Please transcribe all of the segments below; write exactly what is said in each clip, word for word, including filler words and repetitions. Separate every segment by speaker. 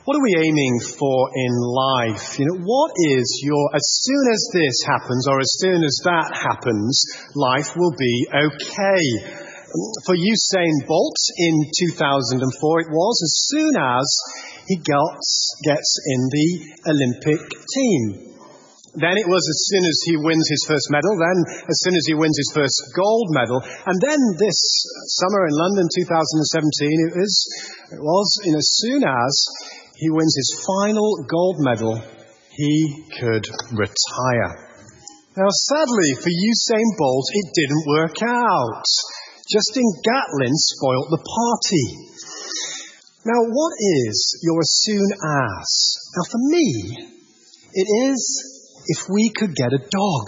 Speaker 1: What are we aiming for in life? You know, what is your, as soon as this happens or as soon as that happens, life will be okay. For Usain Bolt in two thousand four it was, as soon as he gets, gets in the Olympic team. Then it was as soon as he wins his first medal, then as soon as he wins his first gold medal. And then this summer in London two thousand seventeen, it was, it was you know, as soon as he wins his final gold medal, he could retire. Now, sadly for Usain Bolt, it didn't work out. Justin Gatlin spoilt the party. Now, what is your as soon as? Now, for me, it is if we could get a dog.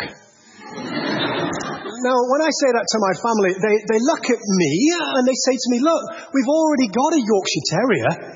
Speaker 1: Now, when I say that to my family, they, they look at me and they say to me, look, we've already got a Yorkshire Terrier.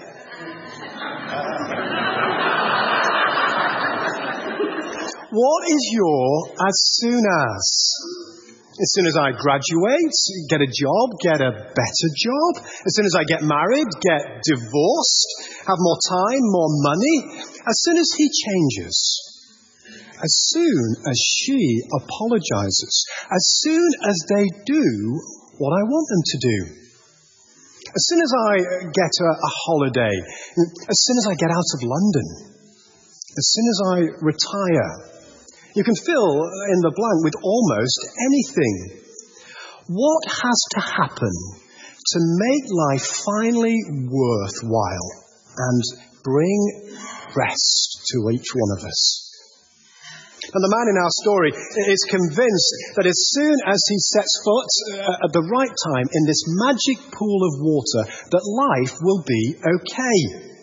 Speaker 1: What is your as soon as? As soon as I graduate, get a job, get a better job. As soon as I get married, get divorced, have more time, more money. As soon as he changes. As soon as she apologizes. As soon as they do what I want them to do. As soon as I get a, a holiday. As soon as I get out of London. As soon as I retire. You can fill in the blank with almost anything. What has to happen to make life finally worthwhile and bring rest to each one of us? And the man in our story is convinced that as soon as he sets foot uh, at the right time in this magic pool of water, that life will be okay.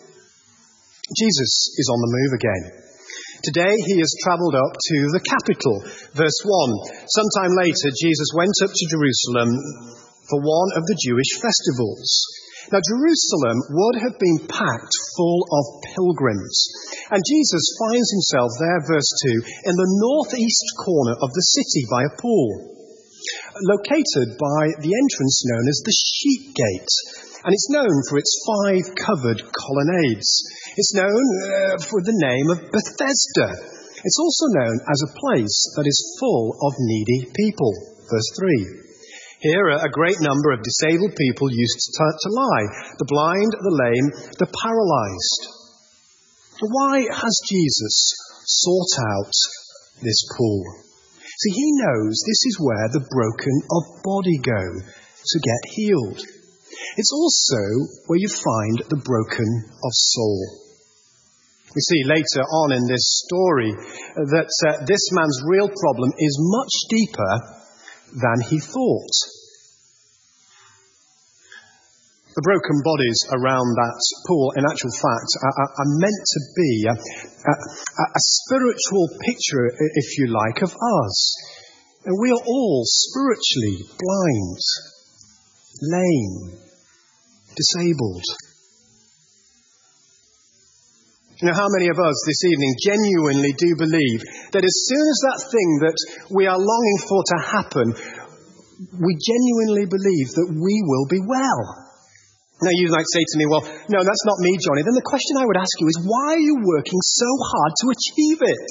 Speaker 1: Jesus is on the move again. Today he has travelled up to the capital. Verse one. Sometime later, Jesus went up to Jerusalem for one of the Jewish festivals. Now, Jerusalem would have been packed full of pilgrims. And Jesus finds himself there, verse two, in the northeast corner of the city by a pool, located by the entrance known as the Sheep Gate. And it's known for its five covered colonnades. It's known uh, for the name of Bethesda. It's also known as a place that is full of needy people. Verse three. Here a great number of disabled people used to, to lie. The blind, the lame, the paralyzed. Why has Jesus sought out this pool? See, he knows this is where the broken of body go to get healed. It's also where you find the broken of soul. We see later on in this story that uh, this man's real problem is much deeper than he thought. The broken bodies around that pool, in actual fact, are, are meant to be a, a, a spiritual picture, if you like, of us. And we are all spiritually blind, lame, disabled. You know, how many of us this evening genuinely do believe that as soon as that thing that we are longing for to happen, we genuinely believe that we will be well? Now you might say to me, well, no, that's not me, Johnny. Then the question I would ask you is, why are you working so hard to achieve it?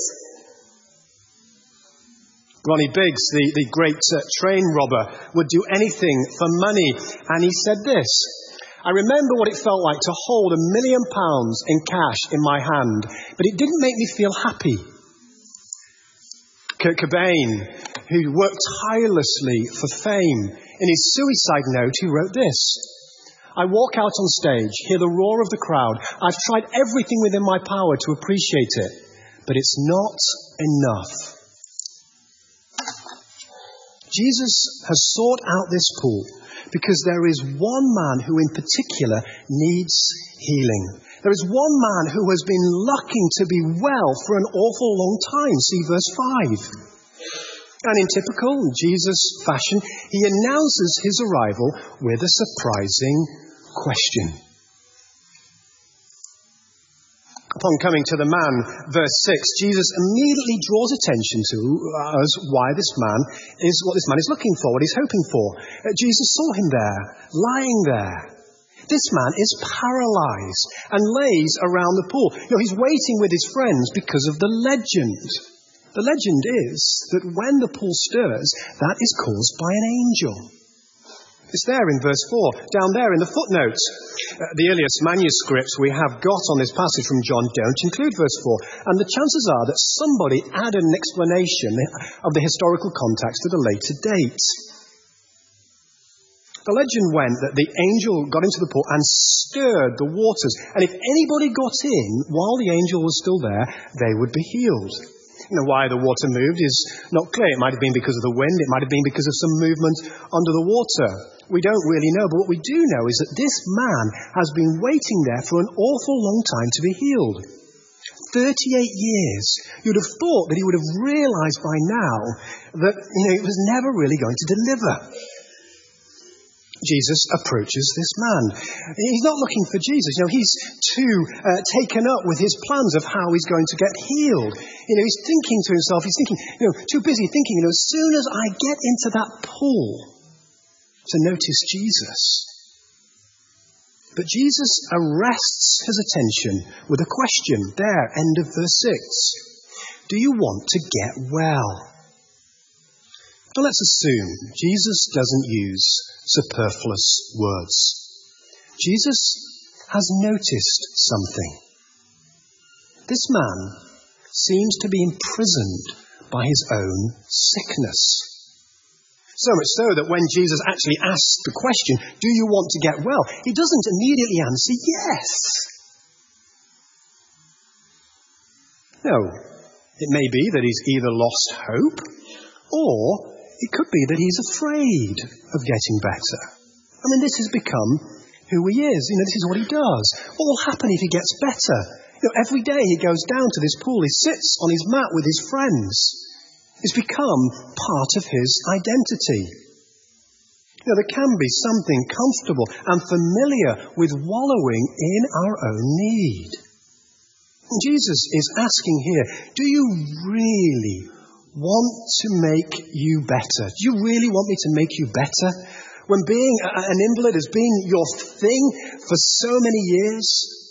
Speaker 1: Ronnie Biggs, the, the great uh, train robber, would do anything for money. And he said this: I remember what it felt like to hold a million pounds in cash in my hand, but it didn't make me feel happy. Kurt Cobain, who worked tirelessly for fame, in his suicide note, he wrote this: I walk out on stage, hear the roar of the crowd. I've tried everything within my power to appreciate it, but it's not enough. Jesus has sought out this pool because there is one man who in particular needs healing. There is one man who has been looking to be well for an awful long time. See verse five. And in typical Jesus fashion, he announces his arrival with a surprising question. Upon coming to the man, verse six, Jesus immediately draws attention to us why this man is, what this man is looking for, what he's hoping for. Uh, Jesus saw him there, lying there. this man is paralyzed and lays around the pool. You know, he's waiting with his friends because of the legend. The legend is that when the pool stirs, that is caused by an angel. It's there in verse four, down there in the footnotes. Uh, the earliest manuscripts we have got on this passage from John don't include verse four, and the chances are that somebody added an explanation of the historical context at a later date. The legend went that the angel got into the pool and stirred the waters, and if anybody got in while the angel was still there, they would be healed. You know, why the water moved is not clear. It might have been because of the wind. It might have been because of some movement under the water. We don't really know. But what we do know is that this man has been waiting there for an awful long time to be healed. thirty-eight years. You'd have thought that he would have realized by now that, you know, it was never really going to deliver. Jesus approaches this man. He's not looking for Jesus. You know, he's too uh, taken up with his plans of how he's going to get healed. You know, he's thinking to himself, he's thinking, you know, too busy thinking, you know, as soon as I get into that pool to notice Jesus. But Jesus arrests his attention with a question there, end of verse six. Do you want to get well? Now let's assume Jesus doesn't use superfluous words. Jesus has noticed something. This man seems to be imprisoned by his own sickness. So much so that when Jesus actually asks the question, do you want to get well? He doesn't immediately answer yes. No, it may be that he's either lost hope or it could be that he's afraid of getting better. I mean, this has become who he is. You know, this is what he does. What will happen if he gets better? You know, every day he goes down to this pool. He sits on his mat with his friends. It's become part of his identity. You know, there can be something comfortable and familiar with wallowing in our own need. And Jesus is asking here, do you really want to make you better? Do you really want me to make you better? When being an invalid has been your thing for so many years?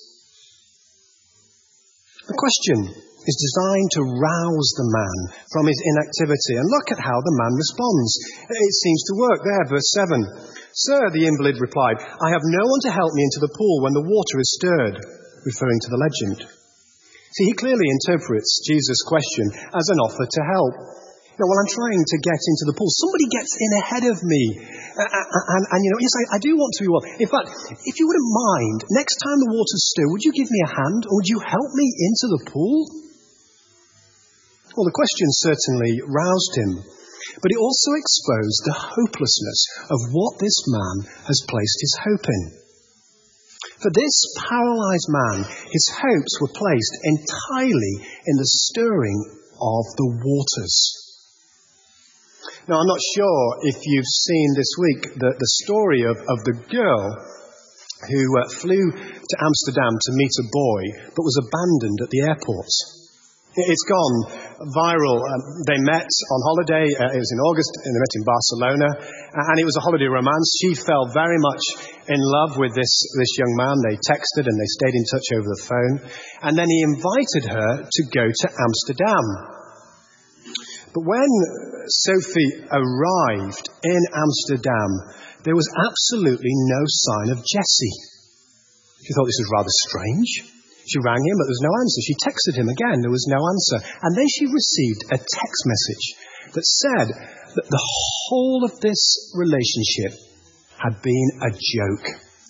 Speaker 1: The question is designed to rouse the man from his inactivity. And look at how the man responds. It seems to work there, verse seven. Sir, the invalid replied, I have no one to help me into the pool when the water is stirred, referring to the legend. See, he clearly interprets Jesus' question as an offer to help. You know, while I'm trying to get into the pool, somebody gets in ahead of me. Uh, and, and, and, you know, yes, I, I do want to be well. In fact, if you wouldn't mind, next time the water's stirred, would you give me a hand? Or would you help me into the pool? Well, the question certainly roused him. But it also exposed the hopelessness of what this man has placed his hope in. For this paralyzed man, his hopes were placed entirely in the stirring of the waters. Now, I'm not sure if you've seen this week the, the story of, of the girl who uh, flew to Amsterdam to meet a boy but was abandoned at the airport. It's gone viral. Um, they met on holiday. Uh, it was in August, and they met in Barcelona. And it was a holiday romance. She fell very much in love with this, this young man. They texted and they stayed in touch over the phone. And then he invited her to go to Amsterdam. But when Sophie arrived in Amsterdam, there was absolutely no sign of Jessie. She thought this was rather strange. She rang him, but there was no answer. She texted him again. There was no answer. And then she received a text message that said that the whole of this relationship had been a joke.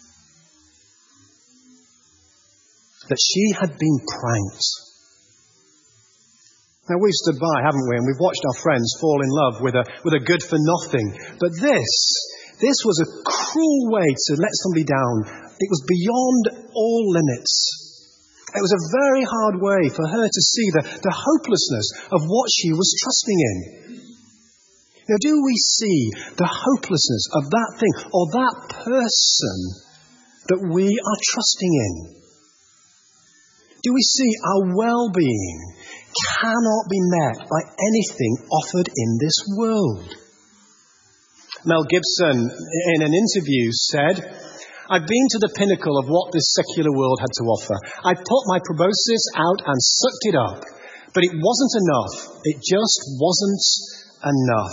Speaker 1: That she had been pranked. Now, we've stood by, haven't we? And we've watched our friends fall in love with a, with a good for nothing. But this, this was a cruel way to let somebody down. It was beyond all limits. It was a very hard way for her to see the, the hopelessness of what she was trusting in. Now, do we see the hopelessness of that thing or that person that we are trusting in? Do we see our well-being cannot be met by anything offered in this world? Mel Gibson, in an interview, said, I've been to the pinnacle of what this secular world had to offer. I put my proboscis out and sucked it up. But it wasn't enough. It just wasn't enough.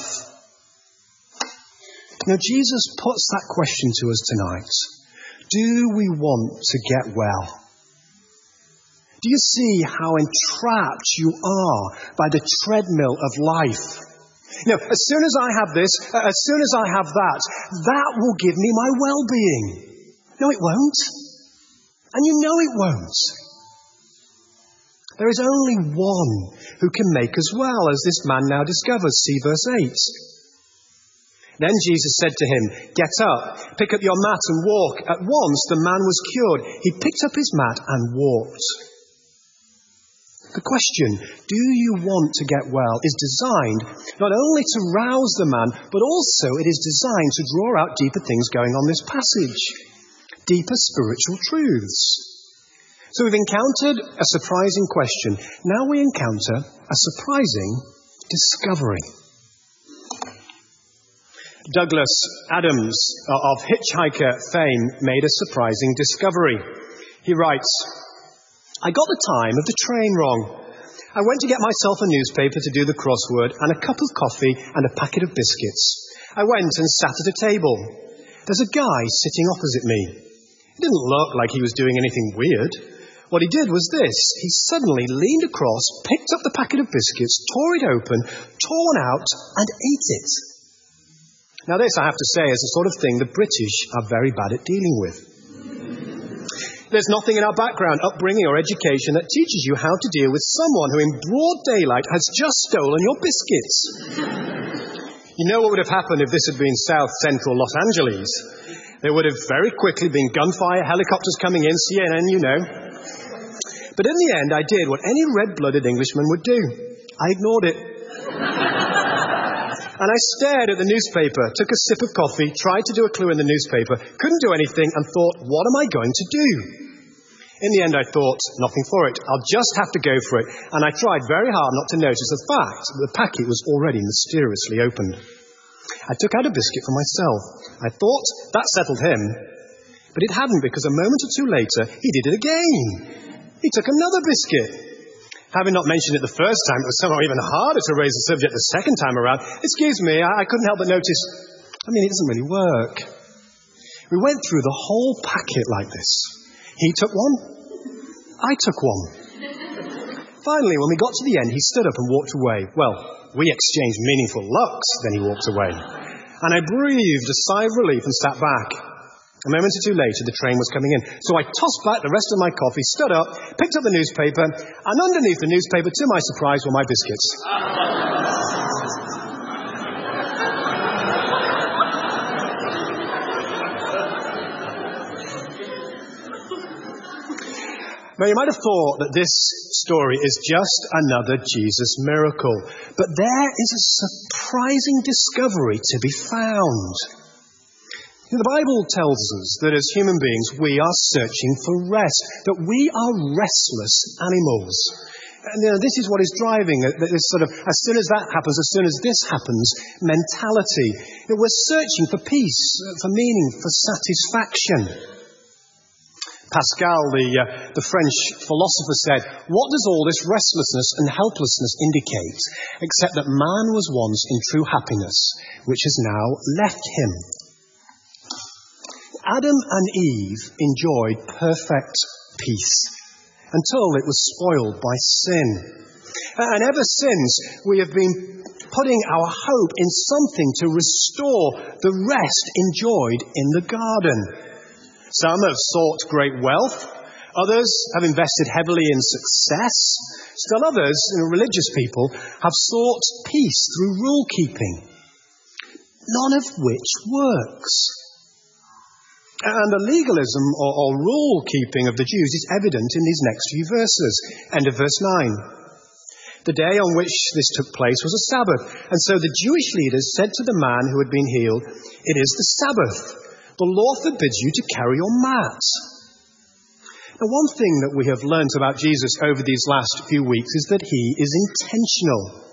Speaker 1: Now, Jesus puts that question to us tonight. Do we want to get well? Do you see how entrapped you are by the treadmill of life? You know, as soon as I have this, as soon as I have that, that will give me my well-being. No, it won't. And you know it won't. There is only one who can make us well, as this man now discovers. See verse eight. Then Jesus said to him, "Get up, pick up your mat and walk." At once the man was cured. He picked up his mat and walked. The question, do you want to get well, is designed not only to rouse the man, but also it is designed to draw out deeper things going on in this passage. Deeper spiritual truths. So we've encountered a surprising question. Now we encounter a surprising discovery. Douglas Adams of Hitchhiker fame made a surprising discovery. He writes, "I got the time of the train wrong. I went to get myself a newspaper to do the crossword and a cup of coffee and a packet of biscuits. I went and sat at a table. There's a guy sitting opposite me. He didn't look like he was doing anything weird. What he did was this. He suddenly leaned across, picked up the packet of biscuits, tore it open, tore one out, and ate it." Now this, I have to say, is the sort of thing the British are very bad at dealing with. There's nothing in our background, upbringing or education that teaches you how to deal with someone who in broad daylight has just stolen your biscuits. You know what would have happened if this had been South Central Los Angeles? There would have very quickly been gunfire, helicopters coming in, C N N, you know. But in the end, I did what any red-blooded Englishman would do. I ignored it. And I stared at the newspaper, took a sip of coffee, tried to do a clue in the newspaper, couldn't do anything, and thought, what am I going to do? In the end, I thought, nothing for it. I'll just have to go for it. And I tried very hard not to notice the fact that the packet was already mysteriously opened. I took out a biscuit for myself. I thought that settled him. But it hadn't, because a moment or two later, he did it again. He took another biscuit. Having not mentioned it the first time, it was somehow even harder to raise the subject the second time around. Excuse me, I, I couldn't help but notice, I mean, it doesn't really work. We went through the whole packet like this. He took one. I took one. Finally, when we got to the end, he stood up and walked away. Well, we exchanged meaningful looks, then he walked away. And I breathed a sigh of relief and sat back. A moment or two later, the train was coming in. So I tossed back the rest of my coffee, stood up, picked up the newspaper, and underneath the newspaper, to my surprise, were my biscuits. Now, you might have thought that this story is just another Jesus miracle. But there is a surprising discovery to be found. The Bible tells us that as human beings, we are searching for rest, that we are restless animals. And you know, this is what is driving this sort of, as soon as that happens, as soon as this happens, mentality. You know, we're searching for peace, for meaning, for satisfaction. Pascal, the, uh, the French philosopher, said, "What does all this restlessness and helplessness indicate, except that man was once in true happiness, which has now left him?" Adam and Eve enjoyed perfect peace until it was spoiled by sin. And ever since, we have been putting our hope in something to restore the rest enjoyed in the garden. Some have sought great wealth. Others have invested heavily in success. Still others, you know, religious people, have sought peace through rule-keeping, none of which works. And the legalism or, or rule-keeping of the Jews is evident in these next few verses. End of verse nine. The day on which this took place was a Sabbath. And so the Jewish leaders said to the man who had been healed, "It is the Sabbath. The law forbids you to carry your mat." Now, one thing that we have learnt about Jesus over these last few weeks is that he is intentional.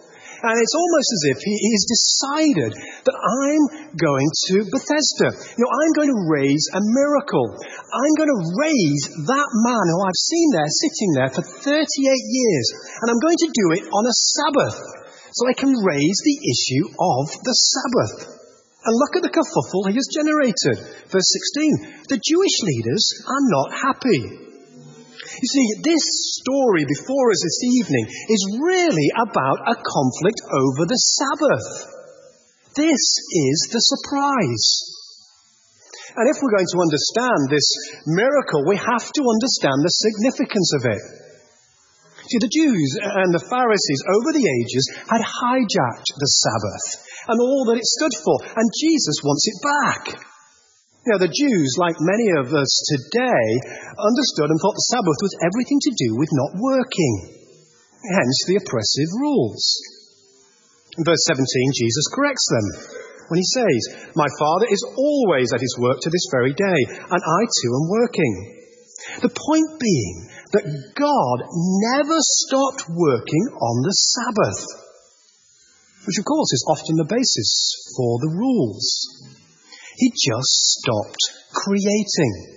Speaker 1: And it's almost as if he, he's decided that I'm going to Bethesda. You know, I'm going to raise a miracle. I'm going to raise that man who I've seen there, sitting there for thirty-eight years. And I'm going to do it on a Sabbath, so I can raise the issue of the Sabbath. And look at the kerfuffle he has generated. Verse sixteen, the Jewish leaders are not happy. You see, this story before us this evening is really about a conflict over the Sabbath. This is the surprise. And if we're going to understand this miracle, we have to understand the significance of it. See, the Jews and the Pharisees over the ages had hijacked the Sabbath and all that it stood for, and Jesus wants it back. You know, the Jews, like many of us today, understood and thought the Sabbath was everything to do with not working. Hence the oppressive rules. In verse seventeen, Jesus corrects them when he says, my Father is always at his work to this very day, and I too am working. The point being that God never stopped working on the Sabbath, which of course is often the basis for the rules. He just stopped creating.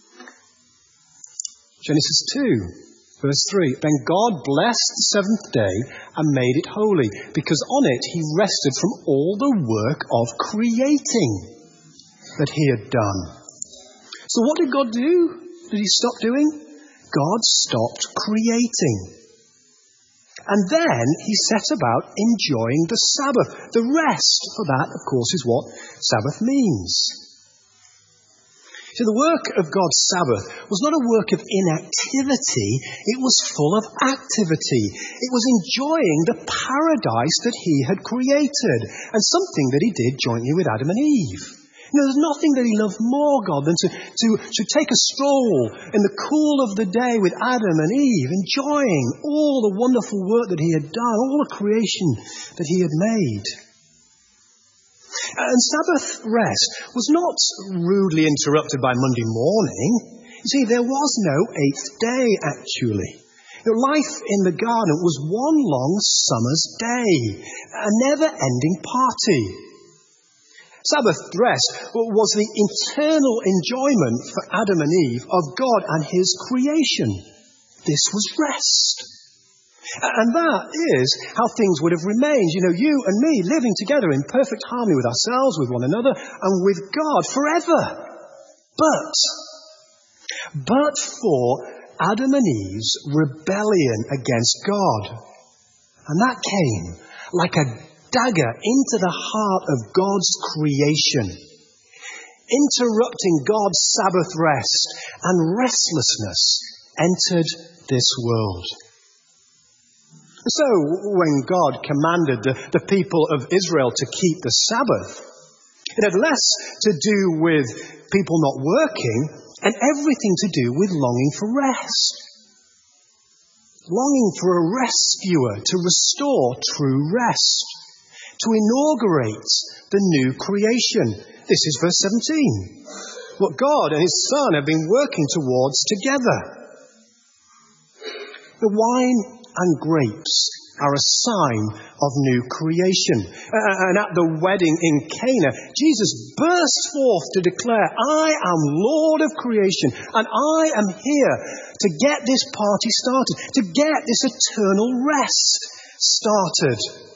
Speaker 1: Genesis two, verse three. Then God blessed the seventh day and made it holy, because on it he rested from all the work of creating that he had done. So what did God do? Did he stop doing? God stopped creating. And then he set about enjoying the Sabbath. The rest, for that, of course, is what Sabbath means. See, the work of God's Sabbath was not a work of inactivity, it was full of activity. It was enjoying the paradise that he had created, and something that he did jointly with Adam and Eve. You know, there's nothing that he loved more, God, than to, to, to take a stroll in the cool of the day with Adam and Eve, enjoying all the wonderful work that he had done, all the creation that he had made. And Sabbath rest was not rudely interrupted by Monday morning. You see, there was no eighth day, actually. You know, life in the garden was one long summer's day, a never-ending party. Sabbath rest was the internal enjoyment for Adam and Eve of God and his creation. This was rest. And that is how things would have remained. You know, you and me living together in perfect harmony with ourselves, with one another, and with God forever. But, but for Adam and Eve's rebellion against God. And that came like a dagger into the heart of God's creation, interrupting God's Sabbath rest, and restlessness entered this world. So when God commanded the, the people of Israel to keep the Sabbath, it had less to do with people not working and everything to do with longing for rest. Longing for a rescuer to restore true rest, to inaugurate the new creation. This is verse seventeen. What God and his Son have been working towards together. The wine and grapes are a sign of new creation. And at the wedding in Cana, Jesus burst forth to declare, I am Lord of creation, and I am here to get this party started, to get this eternal rest started.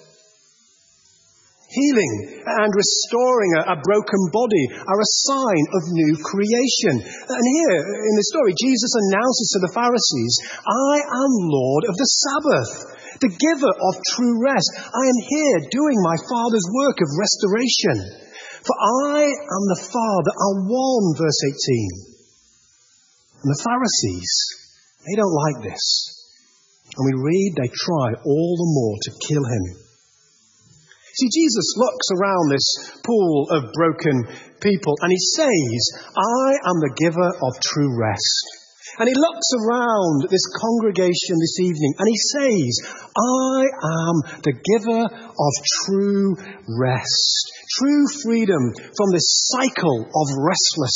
Speaker 1: Healing and restoring a, a broken body are a sign of new creation. And here in the story, Jesus announces to the Pharisees, I am Lord of the Sabbath, the giver of true rest. I am here doing my Father's work of restoration. For I and the Father are one, verse eighteen. And the Pharisees, they don't like this. And we read they try all the more to kill him. See, Jesus looks around this pool of broken people and he says, I am the giver of true rest. And he looks around this congregation this evening and he says, I am the giver of true rest, true freedom from this cycle of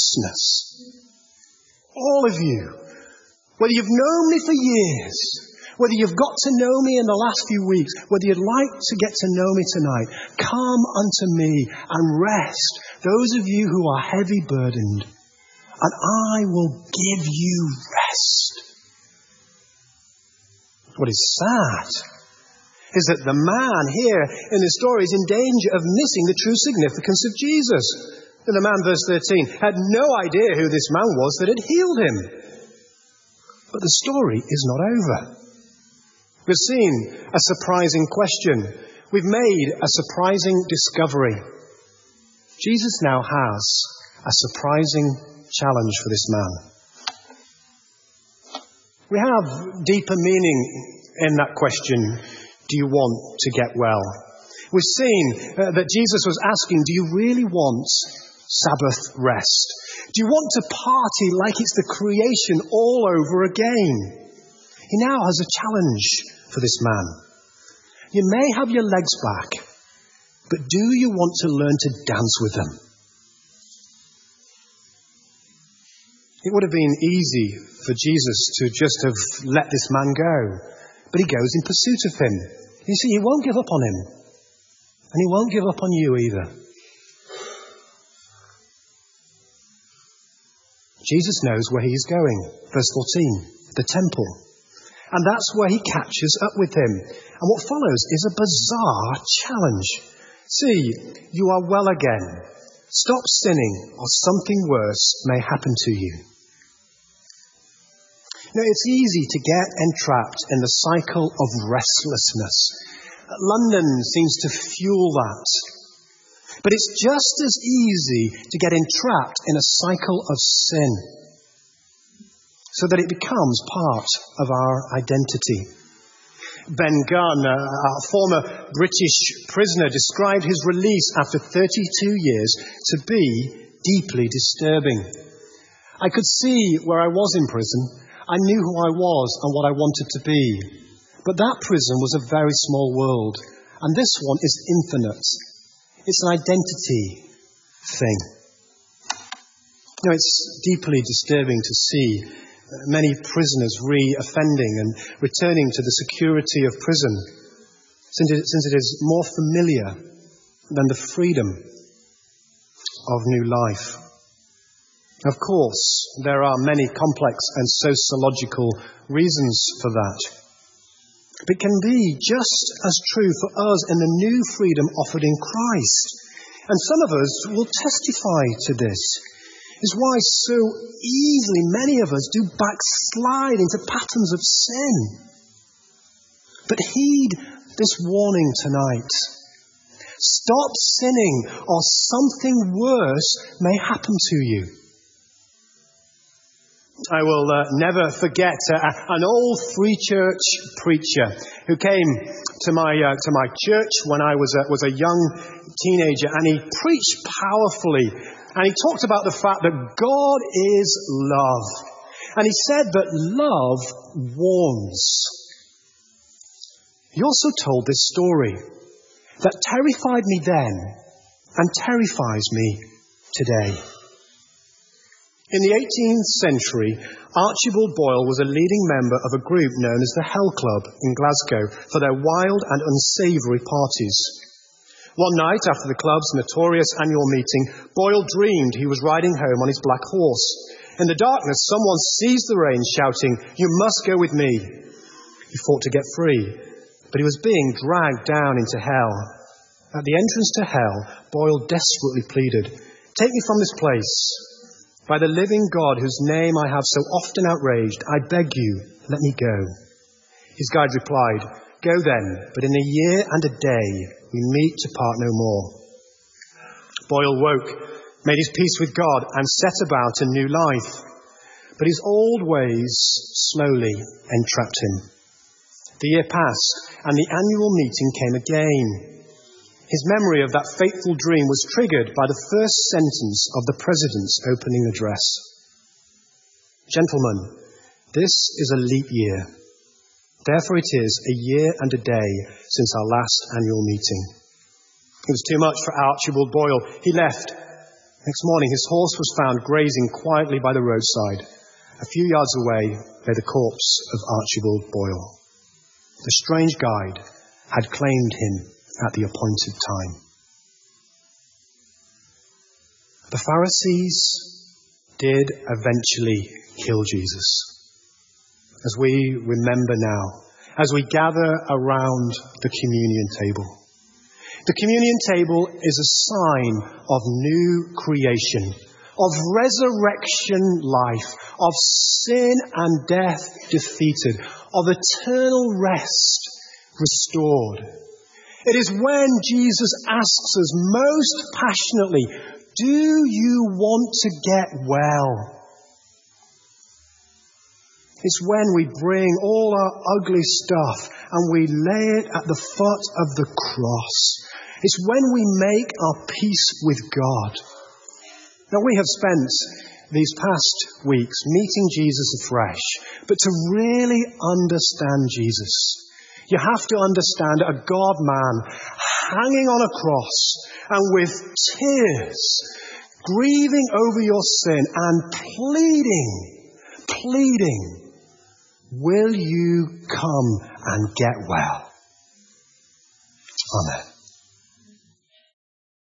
Speaker 1: restlessness. All of you, whether you've known me for years, Whether you've got to know me in the last few weeks, whether you'd like to get to know me tonight, come unto me and rest, those of you who are heavy burdened, and I will give you rest. What is sad is that the man here in the story is in danger of missing the true significance of Jesus. And the man, verse thirteen, had no idea who this man was that had healed him. But the story is not over. We've seen a surprising question. We've made a surprising discovery. Jesus now has a surprising challenge for this man. We have deeper meaning in that question, do you want to get well? We've seen uh, that Jesus was asking, do you really want Sabbath rest? Do you want to party like it's the creation all over again? He now has a challenge for this man. You may have your legs back, but do you want to learn to dance with them? It would have been easy for Jesus to just have let this man go, but he goes in pursuit of him. You see, he won't give up on him, and he won't give up on you either. Jesus knows where he's going. Verse fourteen, the temple. And that's where he catches up with him. And what follows is a bizarre challenge. See, you are well again. Stop sinning or something worse may happen to you. Now, it's easy to get entrapped in the cycle of restlessness. London seems to fuel that. But it's just as easy to get entrapped in a cycle of sin, so that it becomes part of our identity. Ben Gunn, a former British prisoner, described his release after thirty-two years to be deeply disturbing. I could see where I was in prison. I knew who I was and what I wanted to be. But that prison was a very small world, and this one is infinite. It's an identity thing. Now, it's deeply disturbing to see many prisoners re-offending and returning to the security of prison, since it, since it is more familiar than the freedom of new life. Of course, there are many complex and sociological reasons for that. But it can be just as true for us in the new freedom offered in Christ. And some of us will testify to this. Is why so easily many of us do backslide into patterns of sin. But heed this warning tonight. Stop sinning or something worse may happen to you. I will uh, never forget uh, an old free church preacher who came to my uh, to my church when I was a, was a young teenager, and he preached powerfully, and he talked about the fact that God is love, and he said that love warns. He also told this story that terrified me then and terrifies me today. In the eighteenth century, Archibald Boyle was a leading member of a group known as the Hell Club in Glasgow for their wild and unsavoury parties. One night after the club's notorious annual meeting, Boyle dreamed he was riding home on his black horse. In the darkness, someone seized the reins, shouting, "You must go with me." He fought to get free, but he was being dragged down into hell. At the entrance to hell, Boyle desperately pleaded, "Take me from this place. By the living God whose name I have so often outraged, I beg you, let me go." His guide replied, "Go then, but in a year and a day we meet to part no more." Boyle woke, made his peace with God, and set about a new life. But his old ways slowly entrapped him. The year passed, and the annual meeting came again. His memory of that fateful dream was triggered by the first sentence of the president's opening address. "Gentlemen, this is a leap year. Therefore it is a year and a day since our last annual meeting." It was too much for Archibald Boyle. He left. Next morning, his horse was found grazing quietly by the roadside. A few yards away lay the corpse of Archibald Boyle. The strange guide had claimed him at the appointed time. The Pharisees did eventually kill Jesus. As we remember now, as we gather around the communion table. The communion table is a sign of new creation, of resurrection life, of sin and death defeated, of eternal rest restored. It is when Jesus asks us most passionately, do you want to get well? It's when we bring all our ugly stuff and we lay it at the foot of the cross. It's when we make our peace with God. Now, we have spent these past weeks meeting Jesus afresh, but to really understand Jesus, you have to understand a God-man hanging on a cross and with tears, grieving over your sin and pleading, pleading, will you come and get well? Amen.